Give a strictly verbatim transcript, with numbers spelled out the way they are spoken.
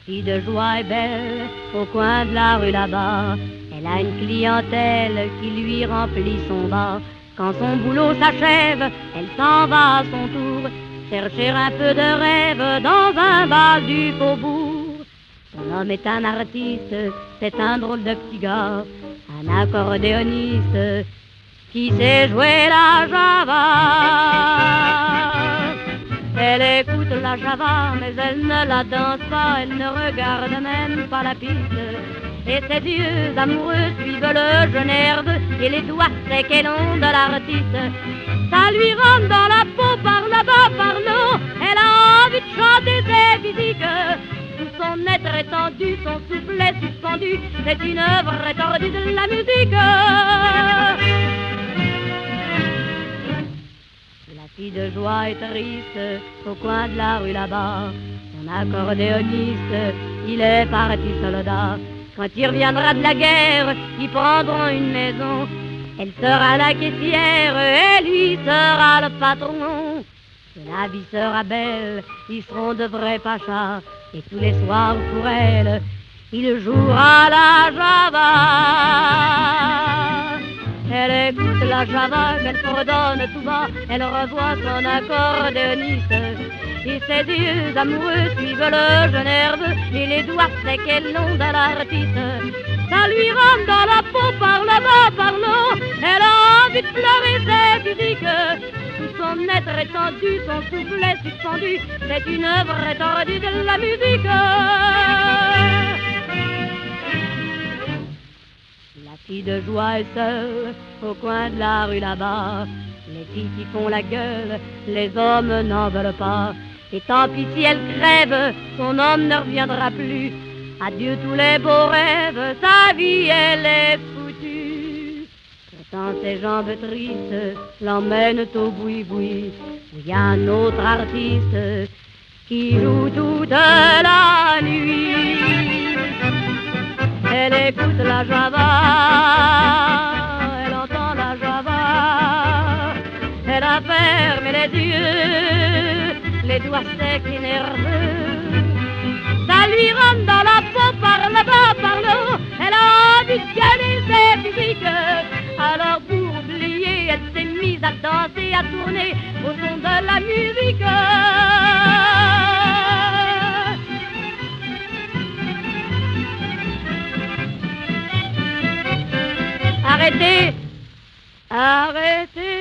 fille de joie est belle au coin de la rue là-bas. Elle a une clientèle qui lui remplit son bar. Quand son boulot s'achève, elle s'en va à son tour chercher un peu de rêve dans un bal du faubourg. Son homme est un artiste, c'est un drôle de petit gars, un accordéoniste qui sait jouer la java. Elle écoute la java, mais elle ne la danse pas, elle ne regarde même pas la piste. Et ses yeux amoureux suivent le jeu nerveux et les doigts secs et longs de l'artiste. Ça lui rentre dans la peau par là-bas, par là. Elle a envie de chanter ses physiques. Tout son être étendu, son souffle est suspendu. C'est une œuvre étendue de la musique. La fille de joie est triste au coin de la rue là-bas. Son accordéoniste, il est parti soldat. Quand il reviendra de la guerre, ils prendront une maison. Elle sera la caissière et lui sera le patron. Que la vie sera belle, ils seront de vrais pachas. Et tous les soirs pour elle, il jouera la java. Elle écoute la java qu'elle fredonne tout bas. Elle revoit son accordéoniste. Et ses yeux amoureux suivent le jeu nerveux et les doigts secs et longs de l'artiste. Ça lui rentre dans la peau par là-bas, par là. Elle a envie de pleurer ses physiques. Tout son être étendu, son souffle est suspendu. C'est une œuvre étendue de la musique. La fille de joie est seule au coin de la rue là-bas. Les filles qui font la gueule, les hommes n'en veulent pas. Et tant pis si elle crève, son homme ne reviendra plus. Adieu tous les beaux rêves, sa vie elle est foutue. Pourtant ses jambes tristes l'emmènent au boui-boui, où il y a un autre artiste qui joue toute la nuit. Elle écoute la java, elle entend la java. Elle a fermé les yeux, les doigts secs et nerveux. Ça lui rentre dans la peau par là-bas, par là. Elle a envie de gagner ses physiques. Alors pour oublier, elle s'est mise à danser, à tourner au son de la musique. Arrêtez, arrêtez.